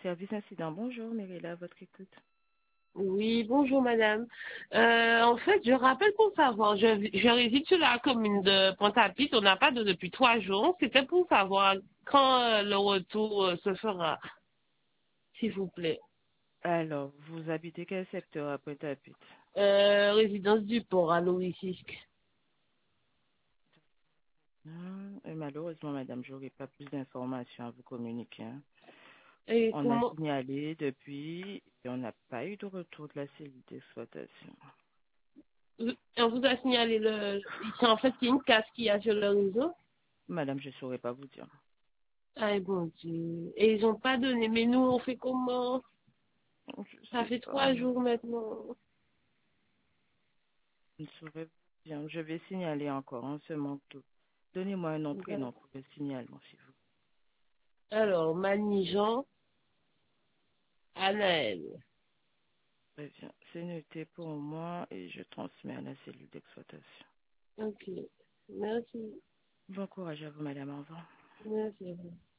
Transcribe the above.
Service incident, bonjour, Mérila, à votre écoute. Oui, bonjour madame. En fait, je rappelle pour savoir, je réside sur la commune de Pointe-à-Pitre, on n'a pas d'eau depuis 3 jours. C'était pour savoir quand le retour se fera, s'il vous plaît. Alors, vous habitez quel secteur à Pointe-à-Pitre? Résidence du port à Louis-Fisc. Et malheureusement, madame, je n'aurai pas plus d'informations à vous communiquer, hein. Et On a comment signalé depuis et on n'a pas eu de retour de la cellule d'exploitation. on vous a signalé ici en fait il y a une casse qu'il y a sur le réseau. Madame, je ne saurais pas vous dire. Ah bon Dieu. Et ils n'ont pas donné, mais nous on fait comment? Je Ça sais fait pas. 3 jours maintenant. Je ne saurais pas dire. Je vais signaler encore, on se manque tout. Donnez-moi un nom, prénom pour le signalement, s'il vous Alors, Manigeant, Anaël. plaît. Très bien. C'est noté pour moi et je transmets à la cellule d'exploitation. Ok. Merci. Bon courage à vous, madame. Au revoir. Merci.